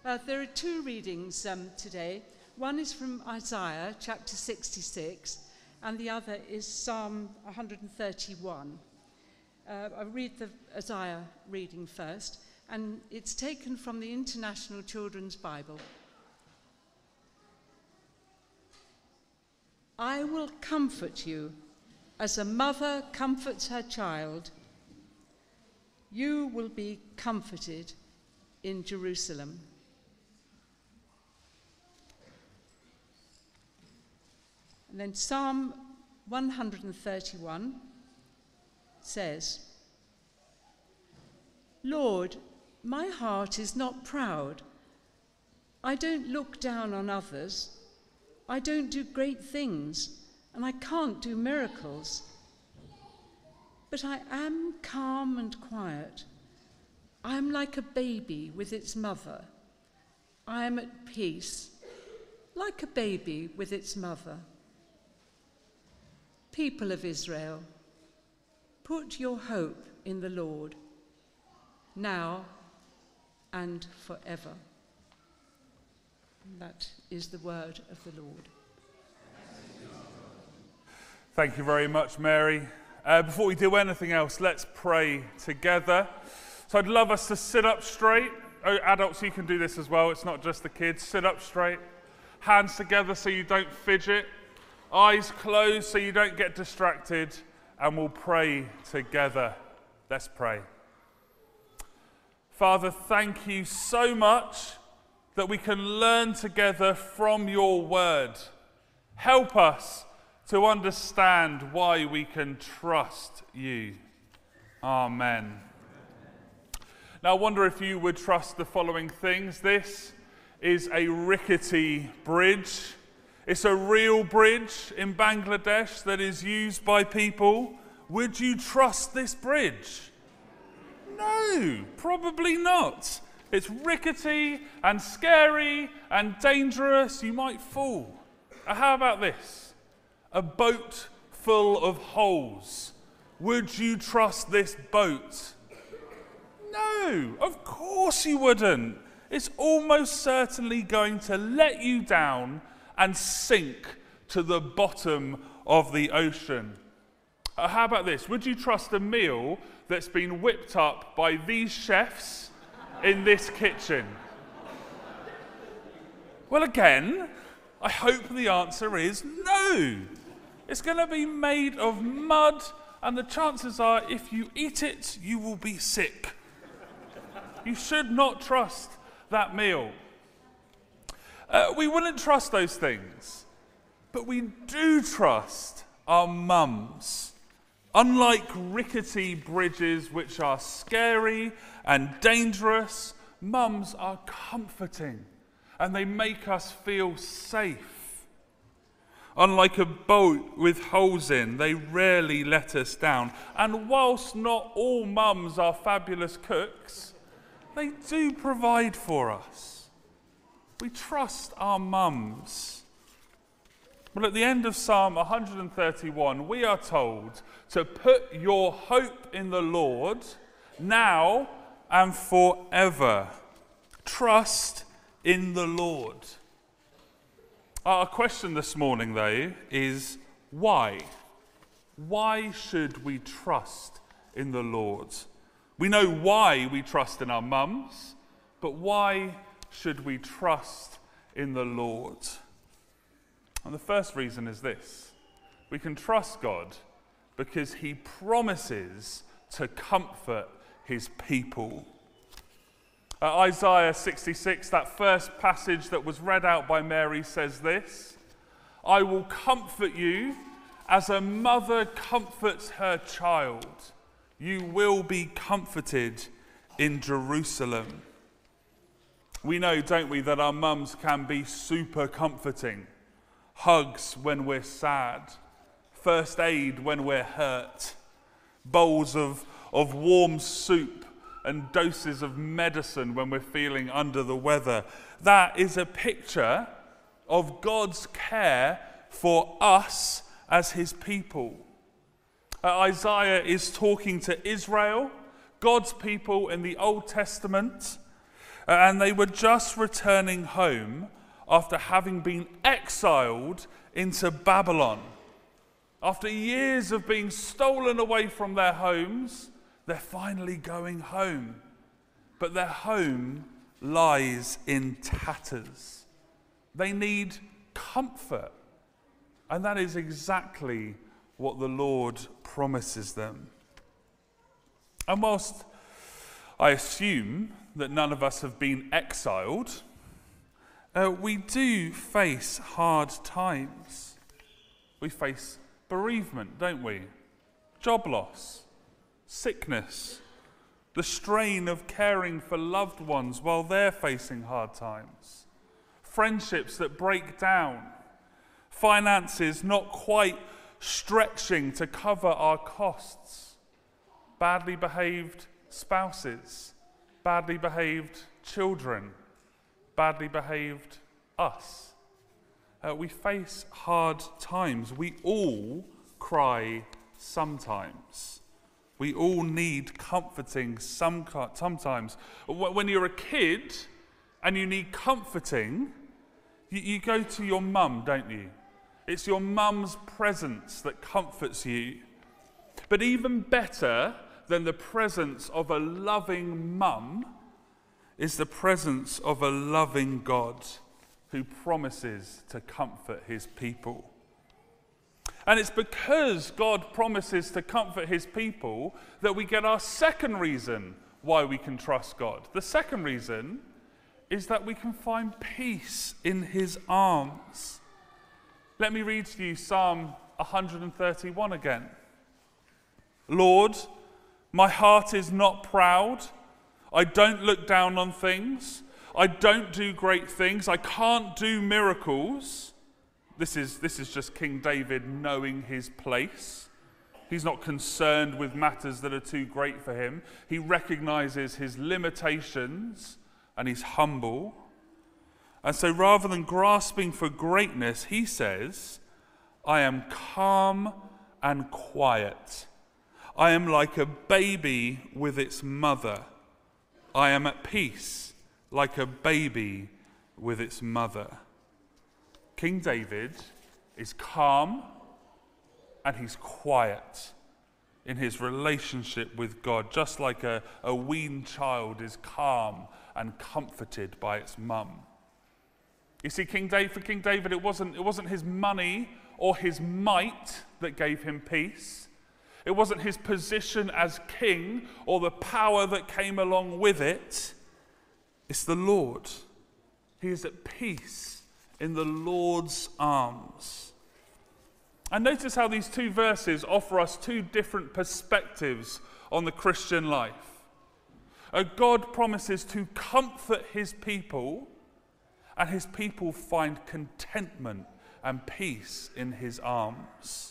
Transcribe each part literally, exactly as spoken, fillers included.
Uh, there are two readings um, today. One is from Isaiah chapter sixty-six, and the other is Psalm one hundred thirty-one. Uh, I'll read the Isaiah reading first, and it's taken from the International Children's Bible. I will comfort you as a mother comforts her child. You will be comforted in Jerusalem. And then Psalm one hundred thirty-one says, Lord, my heart is not proud. I don't look down on others. I don't do great things, and I can't do miracles. But I am calm and quiet. I am like a baby with its mother. I am at peace, like a baby with its mother. People of Israel, put your hope in the Lord, now and forever. That is the word of the Lord. Thank you very much, Mary. Uh, before we do anything else, let's pray together. So I'd love us to sit up straight. Oh, adults, you can do this as well. It's not just the kids. Sit up straight. Hands together so you don't fidget. Eyes closed so you don't get distracted. And we'll pray together. Let's pray. Father, thank you so much that we can learn together from your word. Help us to understand why we can trust you. Amen. Now, I wonder if you would trust the following things. This is a rickety bridge. It's a real bridge in Bangladesh that is used by people. Would you trust this bridge? No, probably not. It's rickety and scary and dangerous. You might fall. Uh, how about this? A boat full of holes. Would you trust this boat? No, of course you wouldn't. It's almost certainly going to let you down and sink to the bottom of the ocean. Uh, how about this? Would you trust a meal that's been whipped up by these chefs in this kitchen? Well, again, I hope the answer is no. It's going to be made of mud, and the chances are if you eat it, you will be sick. You should not trust that meal. Uh, we wouldn't trust those things, but we do trust our mums. Unlike rickety bridges which are scary and dangerous, mums are comforting and they make us feel safe. Unlike a boat with holes in, they rarely let us down. And whilst not all mums are fabulous cooks, they do provide for us. We trust our mums. Well, at the end of Psalm one hundred thirty-one, we are told to put your hope in the Lord now and forever. Trust in the Lord. Our question this morning, though, is why? Why should we trust in the Lord? We know why we trust in our mums, but why should we trust in the Lord? And the first reason is this. We can trust God because he promises to comfort his people. Uh, Isaiah sixty-six, that first passage that was read out by Mary, says this: I will comfort you as a mother comforts her child. You will be comforted in Jerusalem. We know, don't we, that our mums can be super comforting. Hugs when we're sad, first aid when we're hurt, bowls of, of warm soup and doses of medicine when we're feeling under the weather. That is a picture of God's care for us as his people. Uh, Isaiah is talking to Israel, God's people in the Old Testament. and they were just returning home after having been exiled into Babylon. After years of being stolen away from their homes, they're finally going home. But their home lies in tatters. They need comfort. And that is exactly what the Lord promises them. And whilst I assume that none of us have been exiled, uh, we do face hard times. We face bereavement, don't we? Job loss, sickness, the strain of caring for loved ones while they're facing hard times, friendships that break down, finances not quite stretching to cover our costs, badly behaved spouses, badly behaved children, badly behaved us. Uh, we face hard times. We all cry sometimes. We all need comforting some, sometimes. When you're a kid and you need comforting, you, you go to your mum, don't you? It's your mum's presence that comforts you. But even better than the presence of a loving mum is the presence of a loving God who promises to comfort his people. And it's because God promises to comfort his people that we get our second reason why we can trust God. The second reason is that we can find peace in his arms. Let me read to you Psalm one thirty-one again. Lord, my heart is not proud. I don't look down on things. I don't do great things. I can't do miracles. This is, this is just King David knowing his place. He's not concerned with matters that are too great for him. He recognizes his limitations and he's humble. And so rather than grasping for greatness, he says, I am calm and quiet. I am like a baby with its mother. I am at peace like a baby with its mother. King David is calm and he's quiet in his relationship with God, just like a, a weaned child is calm and comforted by its mum. You see, King David, for King David, it wasn't, it wasn't his money or his might that gave him peace. It wasn't his position as king or the power that came along with it. It's the Lord. He is at peace in the Lord's arms. And notice how these two verses offer us two different perspectives on the Christian life. God promises to comfort his people, and his people find contentment and peace in his arms.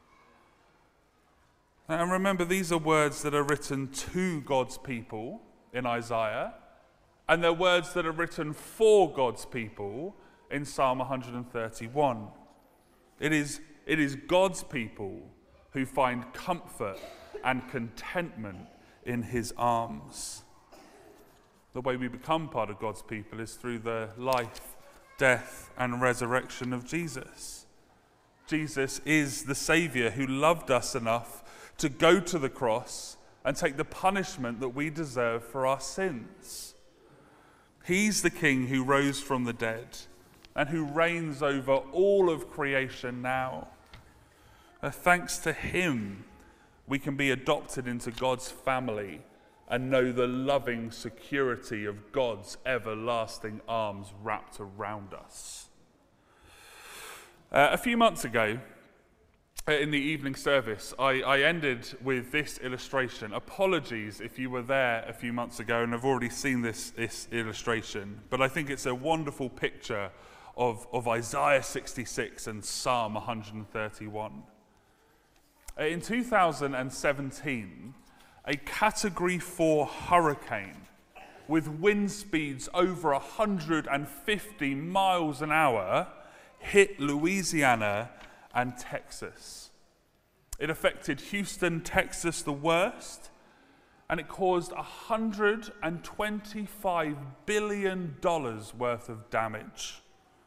And remember, these are words that are written to God's people in Isaiah, and they're words that are written for God's people in Psalm one thirty-one. It is, it is God's people who find comfort and contentment in his arms. The way we become part of God's people is through the life, death, and resurrection of Jesus. Jesus is the Saviour who loved us enough to go to the cross and take the punishment that we deserve for our sins. He's the King who rose from the dead and who reigns over all of creation now. Uh, thanks to him, we can be adopted into God's family and know the loving security of God's everlasting arms wrapped around us. Uh, a few months ago, in the evening service, I, I ended with this illustration. Apologies if you were there a few months ago and have already seen this, this illustration, but I think it's a wonderful picture of, of Isaiah sixty-six and Psalm one thirty-one. In two thousand seventeen, a Category four hurricane with wind speeds over one hundred fifty miles an hour hit Louisiana and Texas. It affected Houston, Texas the worst, and it caused one hundred twenty-five billion dollars worth of damage.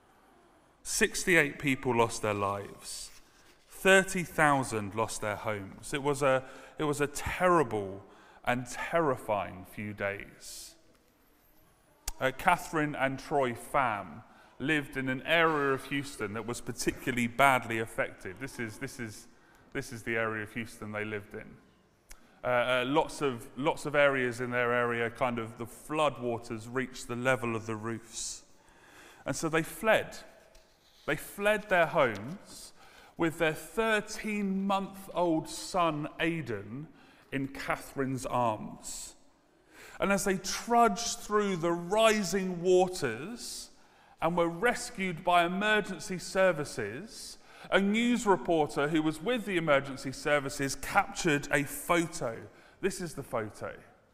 sixty-eight people lost their lives. thirty thousand lost their homes. It was a, it was a terrible and terrifying few days. Uh, Catherine and Troy Pham lived in an area of Houston that was particularly badly affected. This is, this is, this is the area of Houston they lived in. Uh, uh, lots of lots of areas in their area, kind of the flood waters reached the level of the roofs. And so they fled. They fled their homes with their thirteen-month-old son, Aidan, in Catherine's arms. And as they trudged through the rising waters and were rescued by emergency services, a news reporter who was with the emergency services captured a photo. This is the photo.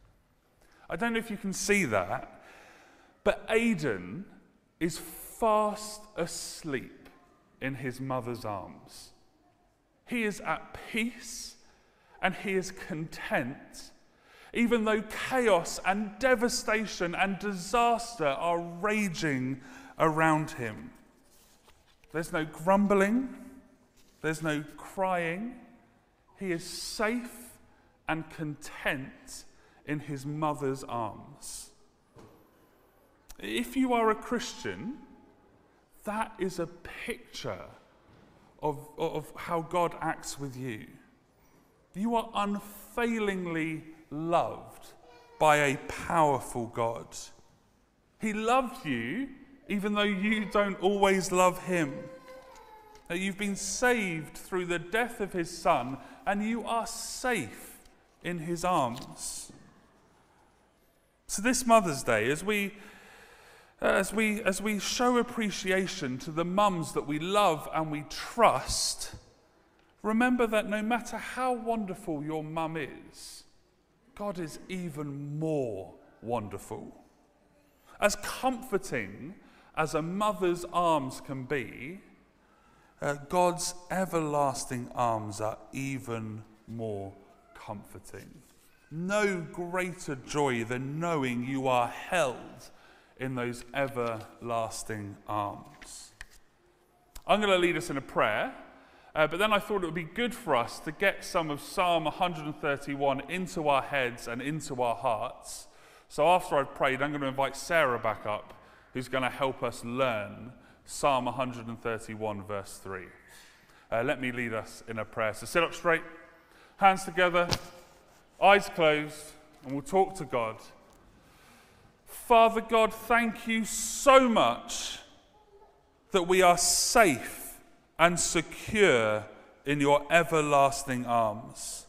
I don't know if you can see that, but Aidan is fast asleep in his mother's arms. He is at peace and he is content, even though chaos and devastation and disaster are raging around him. There's no grumbling, there's no crying. He is safe and content in his mother's arms. If you are a Christian, that is a picture of, of how God acts with you. You are unfailingly loved by a powerful God. He loves you even though you don't always love him. That you've been saved through the death of his son, and you are safe in his arms. So this Mother's Day, as we as we as we show appreciation to the mums that we love and we trust, remember that no matter how wonderful your mum is, God is even more wonderful. As comforting as a mother's arms can be, uh, God's everlasting arms are even more comforting. No greater joy than knowing you are held in those everlasting arms. I'm going to lead us in a prayer, uh, but then I thought it would be good for us to get some of Psalm one thirty-one into our heads and into our hearts. So after I've prayed, I'm going to invite Sarah back up, who's going to help us learn Psalm one thirty-one, verse three. Uh, let me lead us in a prayer. So sit up straight, hands together, eyes closed, and we'll talk to God. Father God, thank you so much that we are safe and secure in your everlasting arms.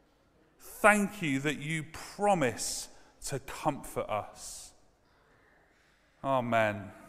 Thank you that you promise to comfort us. Amen.